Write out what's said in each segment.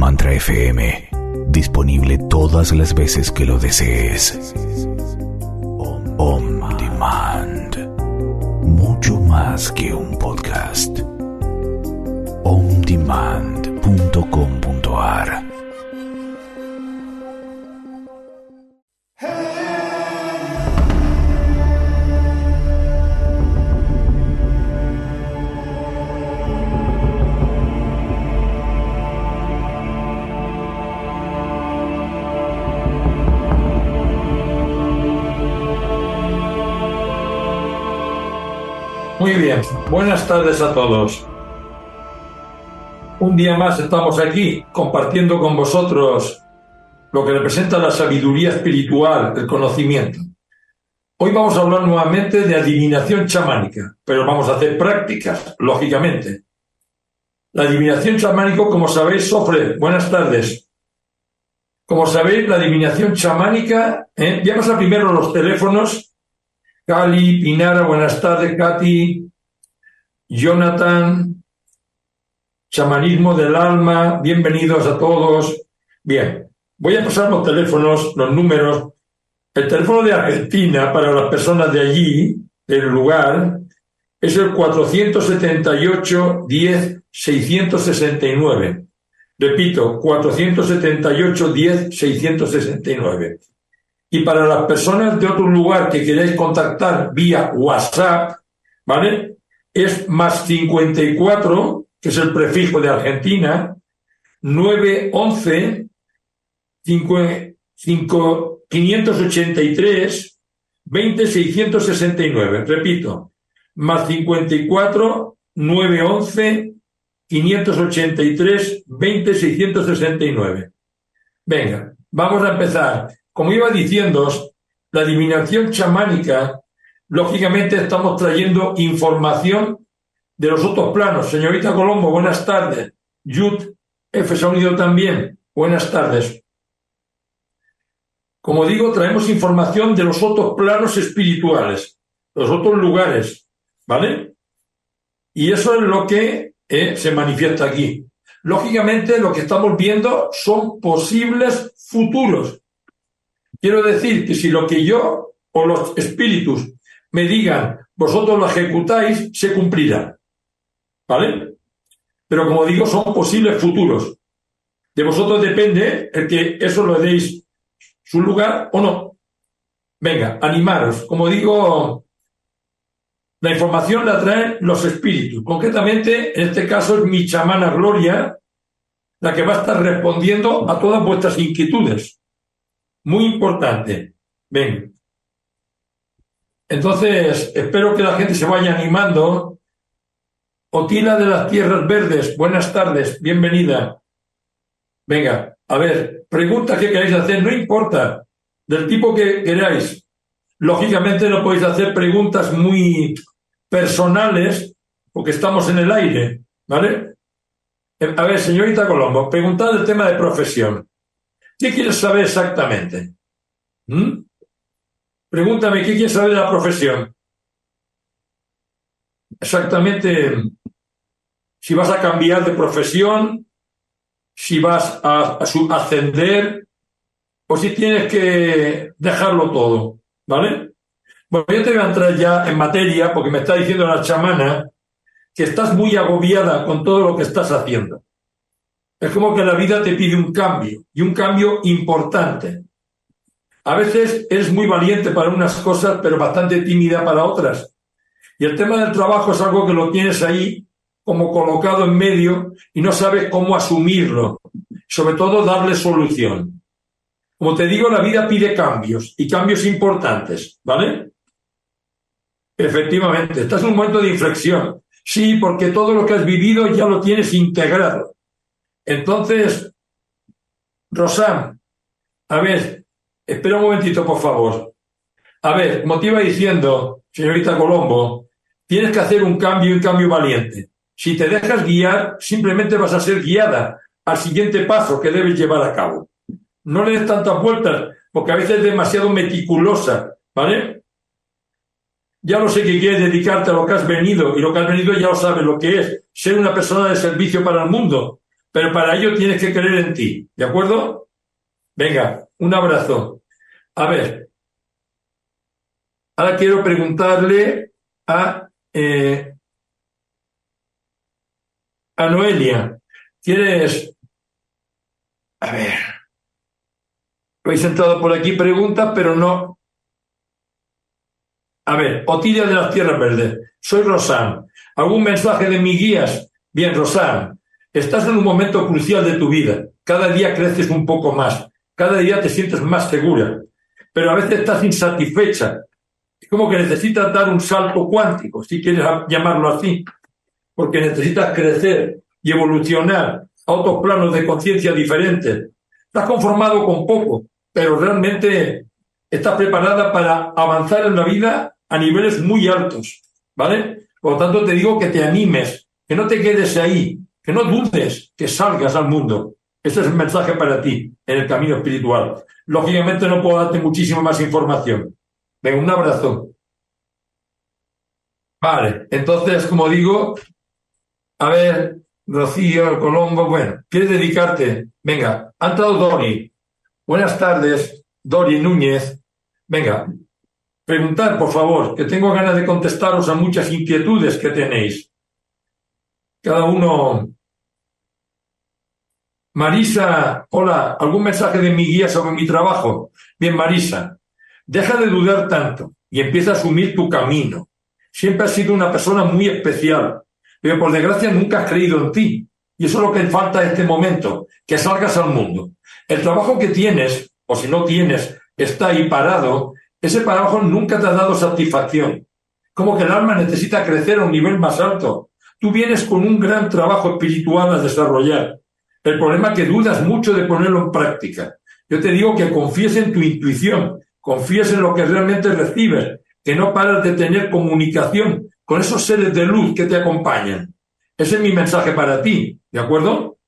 Mantra FM, disponible todas las veces que lo desees. On Demand, mucho más que un podcast. ondemand.com.ar. Muy bien, buenas tardes a todos. Un día más estamos aquí compartiendo con vosotros lo que representa la sabiduría espiritual, el conocimiento. Hoy vamos a hablar nuevamente de adivinación chamánica, pero vamos a hacer prácticas, lógicamente. La adivinación chamánica, como sabéis, Sofre, buenas tardes. Como sabéis, la adivinación chamánica, ya pasa primero los teléfonos. Cali, Pinara, buenas tardes, Katy, Jonathan, chamanismo del alma, bienvenidos a todos. Bien, voy a pasar los teléfonos, los números. El teléfono de Argentina, para las personas de allí, del lugar, es el 478-10-669. Repito, 478-10-669. Y para las personas de otro lugar que queráis contactar vía WhatsApp, ¿vale? Es más 54, que es el prefijo de Argentina, 911 583 20 669. Repito, más 54 911 583 20 669. Venga, vamos a empezar. Como iba diciéndoos, la adivinación chamánica, lógicamente estamos trayendo información de los otros planos. Señorita Colombo, buenas tardes. Yud F. se ha unido también. Buenas tardes. Como digo, traemos información de los otros planos espirituales, los otros lugares, ¿vale? Y eso es lo que se manifiesta aquí. Lógicamente, lo que estamos viendo son posibles futuros. Quiero decir que si lo que yo o los espíritus me digan, vosotros lo ejecutáis, se cumplirá. ¿Vale? Pero como digo, son posibles futuros. De vosotros depende el que eso lo deis su lugar o no. Venga, animaros. Como digo, la información la traen los espíritus. Concretamente, en este caso es mi chamana Gloria, la que va a estar respondiendo a todas vuestras inquietudes. Muy importante. Ven. Entonces, espero que la gente se vaya animando. Otila de las Tierras Verdes, buenas tardes, bienvenida. Venga, a ver, preguntas que queráis hacer, no importa, del tipo que queráis. Lógicamente no podéis hacer preguntas muy personales porque estamos en el aire, ¿vale? A ver, señorita Colombo, preguntad el tema de profesión. ¿Qué quieres saber exactamente? Pregúntame, ¿qué quieres saber de la profesión? Exactamente, si vas a cambiar de profesión, si vas a ascender o si tienes que dejarlo todo, ¿vale? Bueno, yo te voy a entrar ya en materia porque me está diciendo la chamana que estás muy agobiada con todo lo que estás haciendo. Es como que la vida te pide un cambio, y un cambio importante. A veces eres muy valiente para unas cosas, pero bastante tímida para otras. Y el tema del trabajo es algo que lo tienes ahí como colocado en medio y no sabes cómo asumirlo. Sobre todo darle solución. Como te digo, la vida pide cambios, y cambios importantes, ¿vale? Efectivamente, estás en un momento de inflexión. Sí, porque todo lo que has vivido ya lo tienes integrado. Entonces, Rosán, a ver, espera un momentito, por favor. A ver, como te iba diciendo, señorita Colombo, tienes que hacer un cambio y un cambio valiente. Si te dejas guiar, simplemente vas a ser guiada al siguiente paso que debes llevar a cabo. No le des tantas vueltas, porque a veces es demasiado meticulosa, ¿vale? Ya lo sé que quieres dedicarte a lo que has venido, y lo que has venido ya lo sabes lo que es, ser una persona de servicio para el mundo. pero para ello tienes que creer en ti, ¿de acuerdo? Venga, un abrazo. A ver, ahora quiero preguntarle a Noelia. ¿Quieres? A ver, lo he sentado por aquí, pregunta, pero no. A ver, Otilia de las Tierras Verdes. Soy Rosán. ¿Algún mensaje de mis guías? Bien, Rosán, estás en un momento crucial de tu vida. Cada día creces un poco más. Cada día te sientes más segura. Pero a veces estás insatisfecha. Es como que necesitas dar un salto cuántico, si quieres llamarlo así. Porque necesitas crecer y evolucionar a otros planos de conciencia diferentes. Estás conformado con poco, pero realmente estás preparada para avanzar en la vida a niveles muy altos, ¿vale? Por lo tanto, te digo que te animes, que no te quedes ahí, que no dudes, que salgas al mundo. Ese es el mensaje para ti en el camino espiritual. Lógicamente no puedo darte muchísima más información. Venga, un abrazo. Vale, entonces, como digo, a ver, Rocío, Colombo, bueno, ¿quieres dedicarte? Venga, ha entrado Dori. Buenas tardes, Dori Núñez. Venga, preguntad, por favor, que tengo ganas de contestaros a muchas inquietudes que tenéis. Cada uno. Marisa, hola, ¿algún mensaje de mi guía sobre mi trabajo? Bien, Marisa, deja de dudar tanto y empieza a asumir tu camino. Siempre has sido una persona muy especial, pero por desgracia nunca has creído en ti. Y eso es lo que falta en este momento, que salgas al mundo. El trabajo que tienes, o si no tienes, está ahí parado, ese trabajo nunca te ha dado satisfacción. Como que el alma necesita crecer a un nivel más alto. Tú vienes con un gran trabajo espiritual a desarrollar. El problema es que dudas mucho de ponerlo en práctica. Yo te digo que confíes en tu intuición, confíes en lo que realmente recibes, que no paras de tener comunicación con esos seres de luz que te acompañan. Ese es mi mensaje para ti, ¿de acuerdo?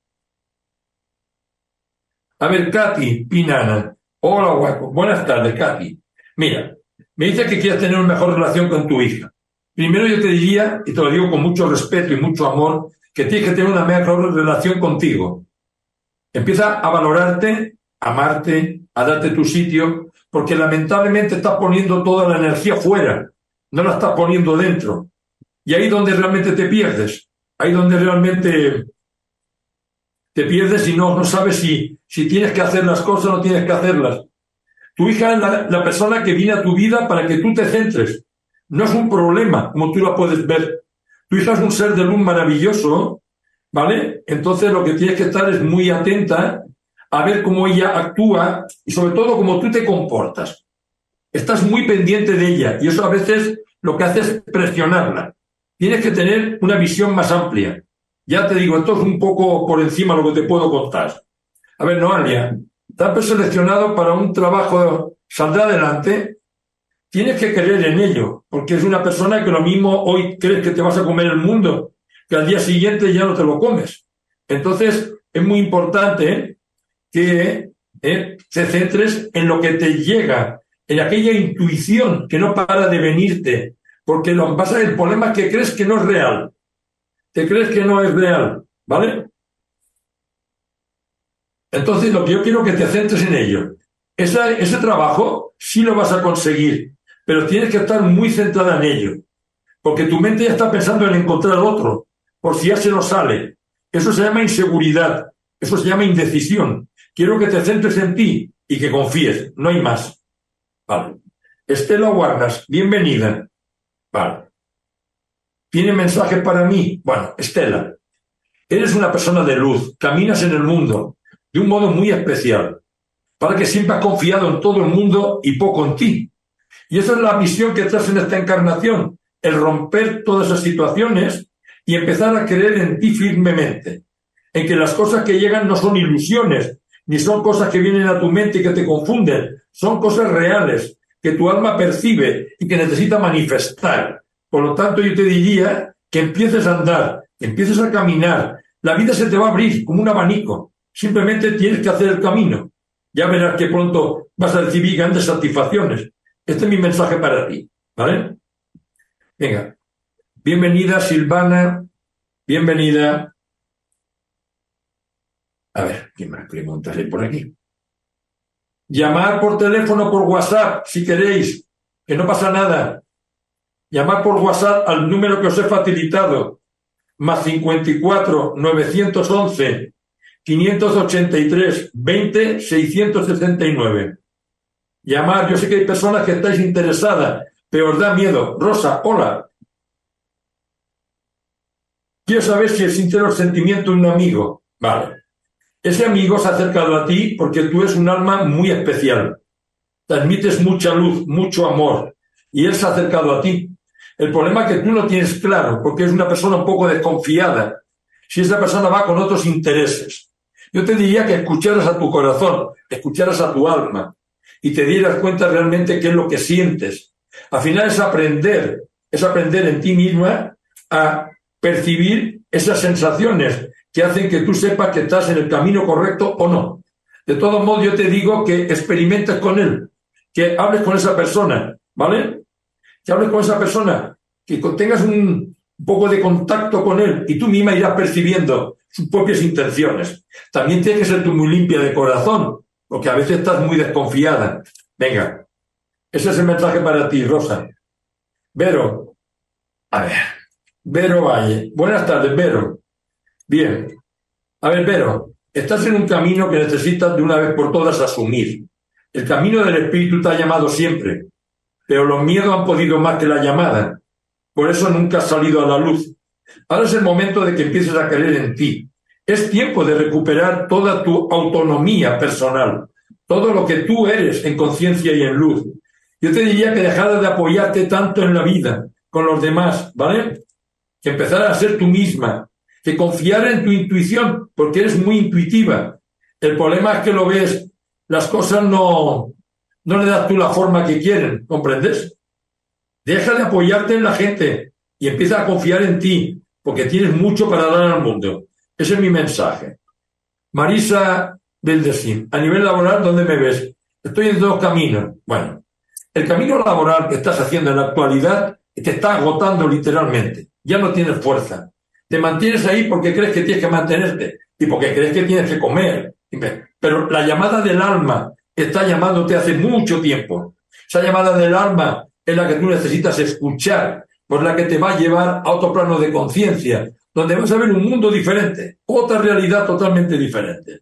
A ver, Katy Pinana. Hola, guapo. Buenas tardes, Katy. Mira, me dices que quieres tener una mejor relación con tu hija. Primero yo te diría, y te lo digo con mucho respeto y mucho amor, que tienes que tener una mejor relación contigo. Empieza a valorarte, a amarte, a darte tu sitio, porque lamentablemente estás poniendo toda la energía fuera, no la estás poniendo dentro. Y ahí es donde realmente te pierdes, ahí es donde realmente te pierdes y no sabes si tienes que hacer las cosas o no tienes que hacerlas. Tu hija es la persona que viene a tu vida para que tú te centres. No es un problema, como tú la puedes ver. Tu hija es un ser de luz maravilloso, ¿vale? Entonces lo que tienes que estar es muy atenta a ver cómo ella actúa y sobre todo cómo tú te comportas. Estás muy pendiente de ella y eso a veces lo que hace es presionarla. Tienes que tener una visión más amplia. Ya te digo, esto es un poco por encima de lo que te puedo contar. A ver, Noelia, te has preseleccionado para un trabajo, saldrá adelante. Tienes que creer en ello, porque es una persona que lo mismo hoy crees que te vas a comer el mundo, que al día siguiente ya no te lo comes. Entonces, es muy importante que te centres en lo que te llega, en aquella intuición que no para de venirte, porque lo que pasa es el problema es que crees que no es real. Te crees que no es real, ¿vale? Entonces, lo que yo quiero es que te centres en ello. Ese trabajo sí lo vas a conseguir, pero tienes que estar muy centrada en ello, porque tu mente ya está pensando en encontrar otro, por si ya se nos sale. Eso se llama inseguridad, eso se llama indecisión. Quiero que te centres en ti y que confíes, no hay más. Vale. Estela Guardas, bienvenida. Vale. ¿Tiene mensaje para mí? Bueno, Estela, eres una persona de luz, caminas en el mundo de un modo muy especial, para que siempre has confiado en todo el mundo y poco en ti. Y esa es la misión que traes en esta encarnación, el romper todas esas situaciones y empezar a creer en ti firmemente, en que las cosas que llegan no son ilusiones, ni son cosas que vienen a tu mente y que te confunden, son cosas reales que tu alma percibe y que necesita manifestar. Por lo tanto, yo te diría que empieces a andar, que empieces a caminar. La vida se te va a abrir como un abanico. Simplemente tienes que hacer el camino. Ya verás que pronto vas a recibir grandes satisfacciones. Este es mi mensaje para ti, ¿vale? Venga. Bienvenida, Silvana. Bienvenida. A ver, ¿qué más preguntas hay por aquí? Llamar por teléfono, por WhatsApp, si queréis, que no pasa nada. Llamar por WhatsApp al número que os he facilitado, más 54 911 583 20 669. Llamar, yo sé que hay personas que estáis interesadas, pero os da miedo. Rosa, hola. Quiero saber si es sincero el sentimiento de un amigo. Vale. Ese amigo se ha acercado a ti porque tú eres un alma muy especial. Transmites mucha luz, mucho amor. Y él se ha acercado a ti. El problema es que tú no tienes claro, porque es una persona un poco desconfiada. Si esa persona va con otros intereses. Yo te diría que escucharas a tu corazón, escucharas a tu alma y te dieras cuenta realmente qué es lo que sientes. Al final es aprender en ti misma a percibir esas sensaciones que hacen que tú sepas que estás en el camino correcto o no. De todos modos, yo te digo que experimentes con él, que hables con esa persona, ¿vale? Que hables con esa persona, que tengas un poco de contacto con él y tú misma irás percibiendo sus propias intenciones. También tienes que ser tú muy limpia de corazón, porque a veces estás muy desconfiada. Venga, ese es el mensaje para ti, Rosa. Vero, a ver, Vero Valle. Buenas tardes, Vero. Bien. A ver, Vero, estás en un camino que necesitas de una vez por todas asumir. El camino del espíritu te ha llamado siempre, pero los miedos han podido más que la llamada. Por eso nunca has salido a la luz. Ahora es el momento de que empieces a creer en ti. Es tiempo de recuperar toda tu autonomía personal, todo lo que tú eres en conciencia y en luz. Yo te diría que dejaras de apoyarte tanto en la vida, con los demás, ¿vale? Que empezaras a ser tú misma, que confiara en tu intuición, porque eres muy intuitiva. El problema es que lo ves, las cosas no le das tú la forma que quieren, ¿comprendes? Deja de apoyarte en la gente y empieza a confiar en ti, porque tienes mucho para dar al mundo. Ese es mi mensaje. Marisa Beldesín, a nivel laboral, ¿dónde me ves? Estoy en dos caminos. Bueno, el camino laboral que estás haciendo en la actualidad te está agotando literalmente. Ya no tienes fuerza. Te mantienes ahí porque crees que tienes que mantenerte y porque crees que tienes que comer. Pero la llamada del alma está llamándote hace mucho tiempo. Esa llamada del alma es la que tú necesitas escuchar, por la que te va a llevar a otro plano de conciencia, donde vas a ver un mundo diferente, otra realidad totalmente diferente.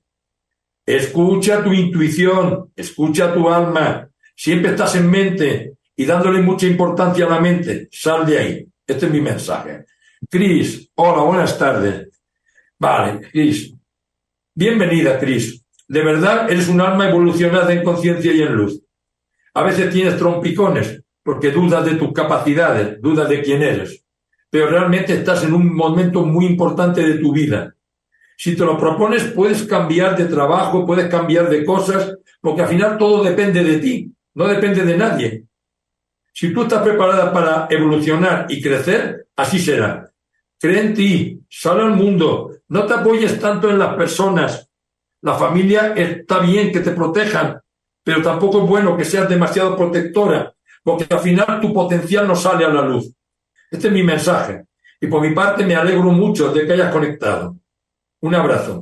Escucha tu intuición, escucha tu alma. Siempre estás en mente y dándole mucha importancia a la mente. Sal de ahí. Este es mi mensaje. Cris, hola, buenas tardes. Vale, Cris. Bienvenida, Cris. De verdad, eres un alma evolucionada en conciencia y en luz. A veces tienes trompicones porque dudas de tus capacidades, dudas de quién eres. Pero realmente estás en un momento muy importante de tu vida. Si te lo propones, puedes cambiar de trabajo, puedes cambiar de cosas, porque al final todo depende de ti, no depende de nadie. Si tú estás preparada para evolucionar y crecer, así será. Cree en ti, sal al mundo, no te apoyes tanto en las personas. La familia está bien que te protejan, pero tampoco es bueno que seas demasiado protectora, porque al final tu potencial no sale a la luz. Este es mi mensaje. Y por mi parte me alegro mucho de que hayas conectado. Un abrazo.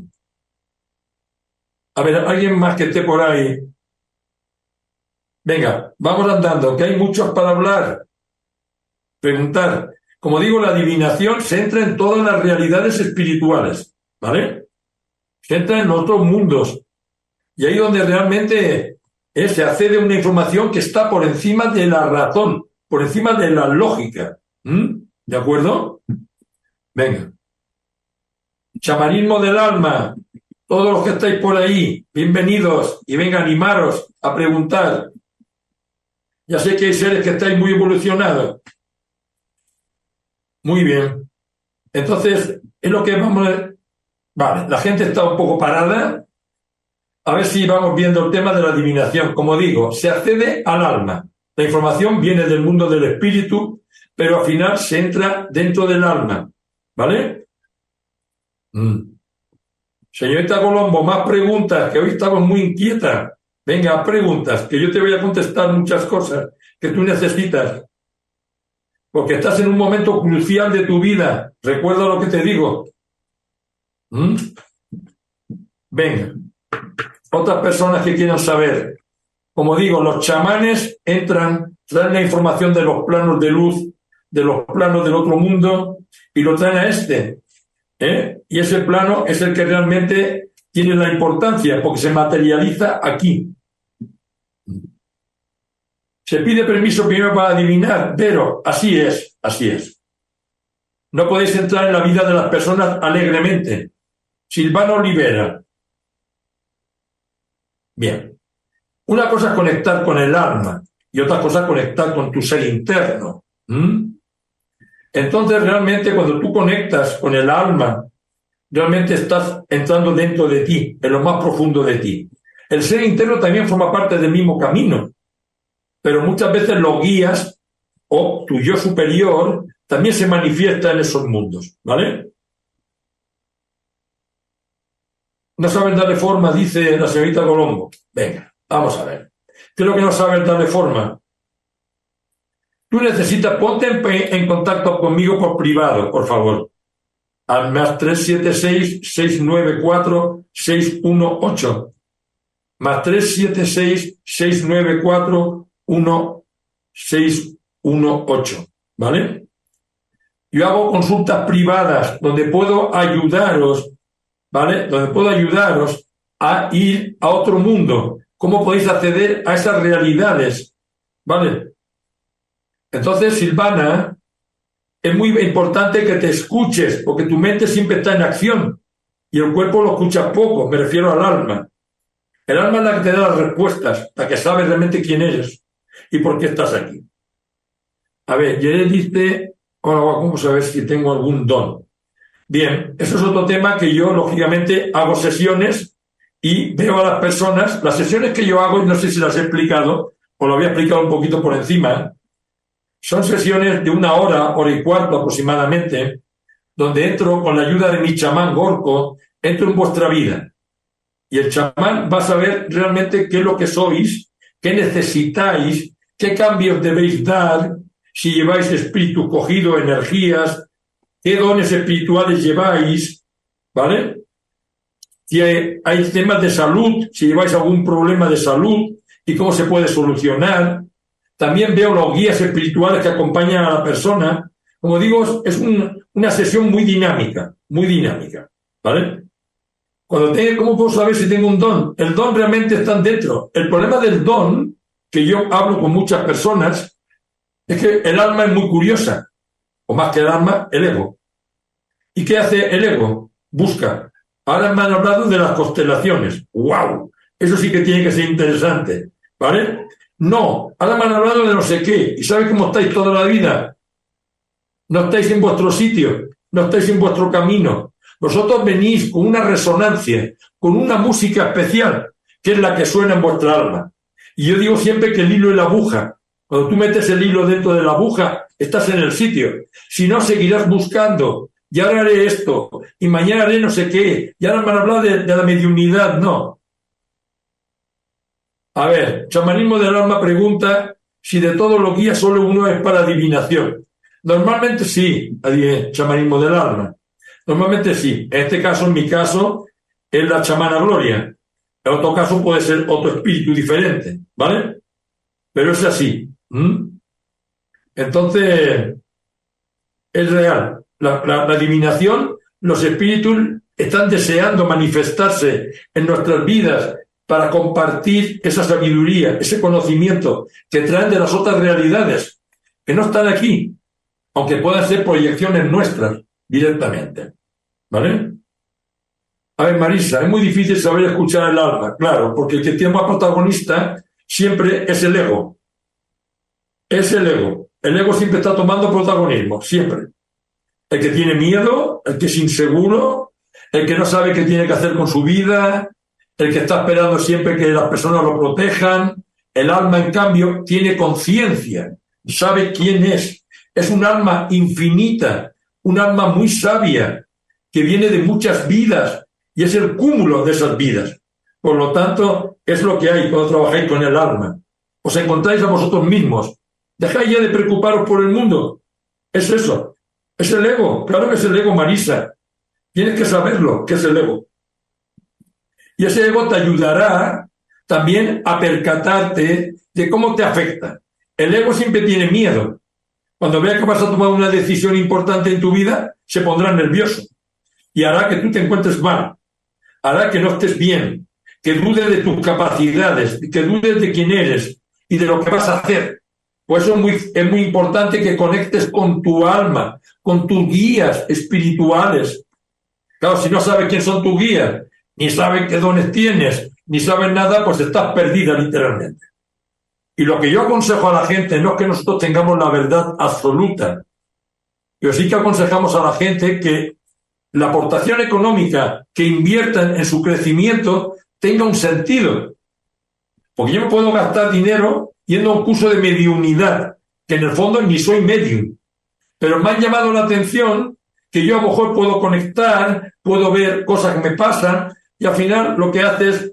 A ver, ¿alguien más que esté por ahí? Venga, vamos andando, que hay muchos para hablar. Preguntar. Como digo, la adivinación se entra en todas las realidades espirituales, ¿vale? Se entra en otros mundos. Y ahí donde realmente se accede a una información que está por encima de la razón, por encima de la lógica. ¿De acuerdo? Venga. Chamanismo del alma. Todos los que estáis por ahí, bienvenidos y venga a animaros a preguntar. Ya sé que hay seres que estáis muy evolucionados. Muy bien. Entonces, es lo que vamos a... Vale, la gente está un poco parada. A ver si vamos viendo el tema de la adivinación. Como digo, se accede al alma. La información viene del mundo del espíritu, pero al final se entra dentro del alma. ¿Vale? Señorita Colombo, más preguntas, que hoy estamos muy inquietas. Venga, preguntas, que yo te voy a contestar muchas cosas que tú necesitas. Porque estás en un momento crucial de tu vida. Recuerda lo que te digo. Venga, otras personas que quieran saber. Como digo, los chamanes entran, traen la información de los planos de luz, de los planos del otro mundo, y lo traen a este. Y ese plano es el que realmente tiene la importancia, porque se materializa aquí. Se pide permiso primero para adivinar, pero así es, así es. No podéis entrar en la vida de las personas alegremente. Silvano Olivera. Bien. Una cosa es conectar con el alma y otra cosa es conectar con tu ser interno. Entonces, realmente, cuando tú conectas con el alma, realmente estás entrando dentro de ti, en lo más profundo de ti. El ser interno también forma parte del mismo camino, pero muchas veces los guías o tu yo superior también se manifiesta en esos mundos, ¿vale? No saben darle forma, dice la señorita Colombo. Venga, vamos a ver. ¿Qué es lo que no saben darle forma? Tú necesitas, ponte en contacto conmigo por privado, por favor. Al más 376-694-618. Más 376-694-1618. ¿Vale? Yo hago consultas privadas donde puedo ayudaros, ¿vale? Donde puedo ayudaros a ir a otro mundo. ¿Cómo podéis acceder a esas realidades? ¿Vale? Entonces, Silvana, es muy importante que te escuches, porque tu mente siempre está en acción y el cuerpo lo escucha poco, me refiero al alma. El alma es la que te da las respuestas, la que sabe realmente quién eres y por qué estás aquí. A ver, Yere dice, hola, vamos a ver si tengo algún don. Bien, eso es otro tema que yo, lógicamente, hago sesiones y veo a las personas. Las sesiones que yo hago, y no sé si las he explicado, o lo había explicado un poquito por encima, son sesiones de 1 hora, hora y cuarto aproximadamente, donde entro con la ayuda de mi chamán Gorko, entro en vuestra vida. Y el chamán va a saber realmente qué es lo que sois, qué necesitáis, qué cambios debéis dar, si lleváis espíritu cogido, energías, qué dones espirituales lleváis, ¿vale? Si hay temas de salud, si lleváis algún problema de salud y cómo se puede solucionar. También veo los guías espirituales que acompañan a la persona. Como digo, es una sesión muy dinámica, ¿vale? ¿Cómo puedo saber si tengo un don? El don realmente está dentro. El problema del don, que yo hablo con muchas personas, es que el alma es muy curiosa, o más que el alma, el ego. ¿Y qué hace el ego? Busca. Ahora me han hablado de las constelaciones. ¡Wow! Eso sí que tiene que ser interesante, ¿vale? No, ahora me han hablado de no sé qué. ¿Y sabes cómo estáis toda la vida? No estáis en vuestro sitio, no estáis en vuestro camino. Vosotros venís con una resonancia, con una música especial, que es la que suena en vuestra alma. Y yo digo siempre que el hilo es la aguja. Cuando tú metes el hilo dentro de la aguja, estás en el sitio. Si no, seguirás buscando. Y ahora haré esto, y mañana haré no sé qué. Y ahora me han hablado de la mediunidad. No. A ver, chamanismo del alma pregunta si de todos los guías solo uno es para adivinación. Normalmente sí, chamanismo del alma. Normalmente sí. En este caso, en mi caso, es la chamana Gloria. En otro caso puede ser otro espíritu diferente, ¿vale? Pero es así. Entonces, es real. La adivinación, los espíritus están deseando manifestarse en nuestras vidas para compartir esa sabiduría, ese conocimiento que traen de las otras realidades, que no están aquí, aunque puedan ser proyecciones nuestras directamente. ¿Vale? A ver, Marisa, es muy difícil saber escuchar el alma, claro, porque el que tiene más protagonista siempre es el ego. Es el ego. El ego siempre está tomando protagonismo, siempre. El que tiene miedo, el que es inseguro, el que no sabe qué tiene que hacer con su vida, el que está esperando siempre que las personas lo protejan. El alma, en cambio, tiene conciencia, sabe quién es. Es un alma infinita, un alma muy sabia, que viene de muchas vidas y es el cúmulo de esas vidas. Por lo tanto, es lo que hay cuando trabajáis con el alma. Os encontráis a vosotros mismos. Dejáis ya de preocuparos por el mundo. Es eso. Es el ego. Claro que es el ego, Marisa. Tienes que saberlo, que es el ego. Y ese ego te ayudará también a percatarte de cómo te afecta. El ego siempre tiene miedo. Cuando vea que vas a tomar una decisión importante en tu vida, se pondrá nervioso y hará que tú te encuentres mal, hará que no estés bien, que dudes de tus capacidades, que dudes de quién eres y de lo que vas a hacer. Por eso es muy importante que conectes con tu alma, con tus guías espirituales. Claro, si no sabes quién son tus guías, ni sabes qué dones tienes, ni sabes nada, pues estás perdida literalmente. Y lo que yo aconsejo a la gente no es que nosotros tengamos la verdad absoluta, pero sí que aconsejamos a la gente que la aportación económica que inviertan en su crecimiento tenga un sentido. Porque yo no puedo gastar dinero yendo a un curso de mediunidad, que en el fondo ni soy medium. Pero me ha llamado la atención que yo a lo mejor puedo conectar, puedo ver cosas que me pasan, y al final lo que haces,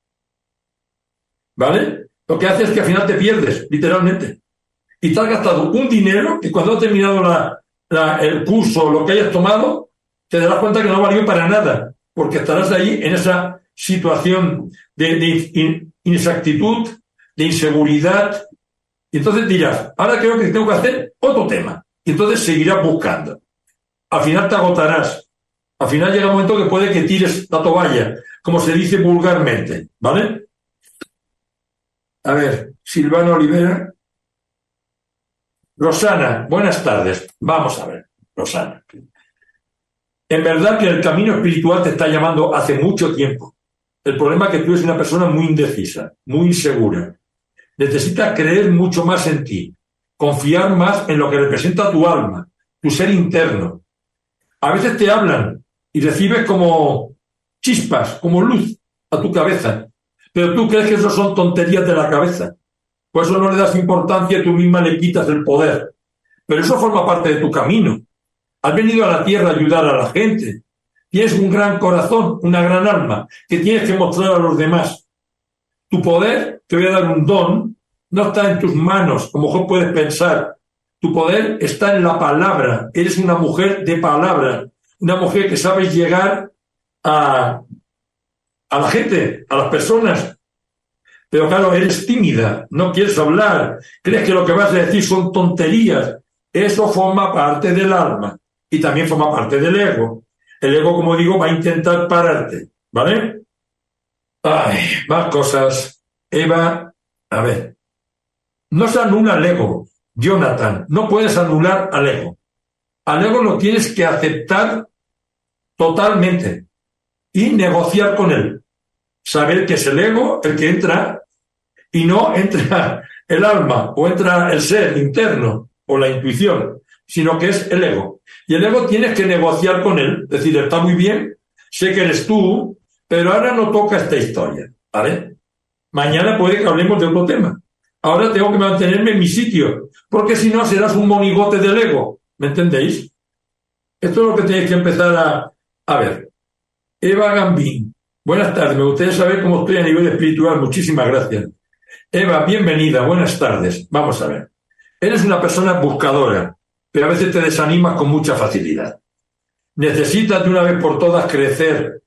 ¿vale? Lo que hace es que al final te pierdes, literalmente. Y te has gastado un dinero que cuando has terminado el curso o lo que hayas tomado, te darás cuenta que no valió para nada, porque estarás ahí en esa situación de inexactitud, de inseguridad. Y entonces dirás, ahora creo que tengo que hacer otro tema. Y entonces seguirás buscando. Al final te agotarás. Al final llega un momento que puede que tires la toalla, como se dice vulgarmente, ¿vale? A ver, Silvano Olivera. Rosana, buenas tardes. Vamos a ver, Rosana. En verdad que el camino espiritual te está llamando hace mucho tiempo. El problema es que tú eres una persona muy indecisa, muy insegura. Necesitas creer mucho más en ti, confiar más en lo que representa tu alma, tu ser interno. A veces te hablan y recibes como chispas, como luz a tu cabeza, pero tú crees que eso son tonterías de la cabeza. Por eso no le das importancia y tú misma le quitas el poder. Pero eso forma parte de tu camino. Has venido a la tierra a ayudar a la gente. Tienes un gran corazón, una gran alma, que tienes que mostrar a los demás. Tu poder, te voy a dar un don, no está en tus manos, como mejor puedes pensar. Tu poder está en la palabra. Eres una mujer de palabra, una mujer que sabes llegar a la gente, a las personas. Pero claro, eres tímida, no quieres hablar, crees que lo que vas a decir son tonterías. Eso forma parte del alma y también forma parte del ego. El ego, como digo, va a intentar pararte, ¿vale? Ay, más cosas. Eva, a ver. No se anula el ego, Jonathan. No puedes anular al ego. Al ego lo tienes que aceptar totalmente y negociar con él. Saber que es el ego el que entra y no entra el alma o entra el ser interno o la intuición, sino que es el ego. Y el ego tienes que negociar con él, decir, está muy bien, sé que eres tú, pero ahora no toca esta historia, ¿vale? Mañana puede que hablemos de otro tema. Ahora tengo que mantenerme en mi sitio, porque si no serás un monigote del ego, ¿me entendéis? Esto es lo que tenéis que empezar a ver. Eva Gambín, buenas tardes, me gustaría saber cómo estoy a nivel espiritual, muchísimas gracias. Eva, bienvenida, buenas tardes. Vamos a ver. Eres una persona buscadora, pero a veces te desanimas con mucha facilidad. Necesitas de una vez por todas crecer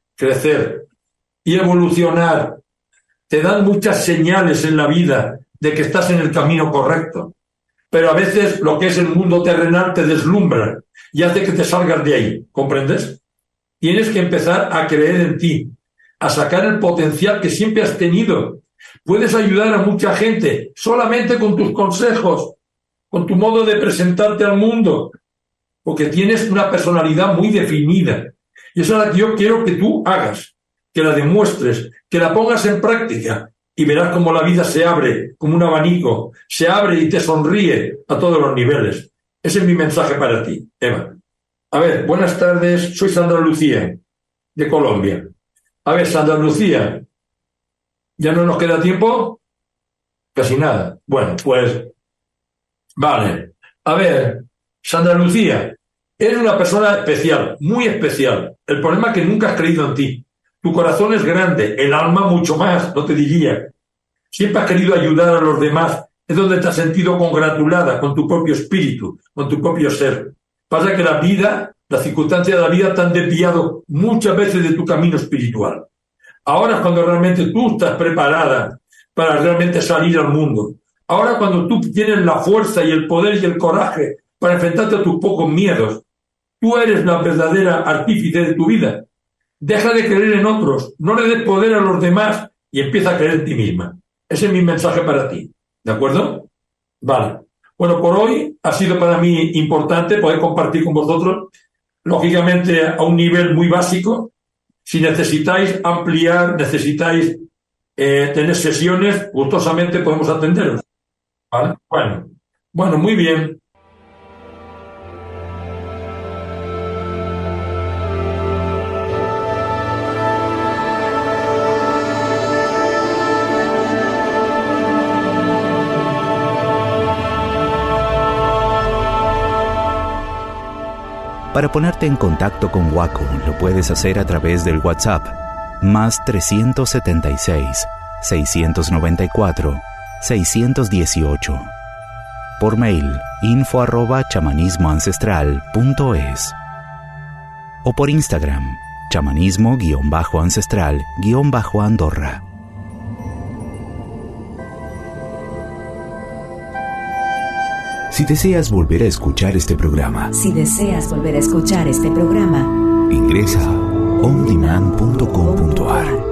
y evolucionar. Te dan muchas señales en la vida de que estás en el camino correcto. Pero a veces lo que es el mundo terrenal te deslumbra y hace que te salgas de ahí. ¿Comprendes? Tienes que empezar a creer en ti, a sacar el potencial que siempre has tenido. Puedes ayudar a mucha gente solamente con tus consejos, con tu modo de presentarte al mundo, porque tienes una personalidad muy definida. Y eso es lo que yo quiero que tú hagas, que la demuestres, que la pongas en práctica y verás cómo la vida se abre como un abanico, se abre y te sonríe a todos los niveles. Ese es mi mensaje para ti, Eva. A ver, buenas tardes, soy Sandra Lucía, de Colombia. A ver, Sandra Lucía, ¿ya no nos queda tiempo? Casi nada. Bueno, pues, vale. A ver, Sandra Lucía, eres una persona especial, muy especial. El problema es que nunca has creído en ti. Tu corazón es grande, el alma mucho más, no te diría. Siempre has querido ayudar a los demás. Es donde te has sentido congratulada con tu propio espíritu, con tu propio ser. Pasa que la vida, las circunstancias de la vida te han desviado muchas veces de tu camino espiritual. Ahora es cuando realmente tú estás preparada para realmente salir al mundo. Ahora cuando tú tienes la fuerza y el poder y el coraje para enfrentarte a tus pocos miedos. Tú eres la verdadera artífice de tu vida. Deja de creer en otros, no le des poder a los demás y empieza a creer en ti misma. Ese es mi mensaje para ti. ¿De acuerdo? Vale. Bueno, por hoy ha sido para mí importante poder compartir con vosotros, lógicamente a un nivel muy básico. Si necesitáis ampliar, necesitáis tener sesiones, gustosamente podemos atenderos. ¿Vale? Bueno, muy bien. Para ponerte en contacto con Waco, lo puedes hacer a través del WhatsApp más 376 694 618. Por mail info@chamanismoancestral.es o por Instagram chamanismo_ancestral_Andorra. Si deseas volver a escuchar este programa, ingresa a ondemand.com.ar.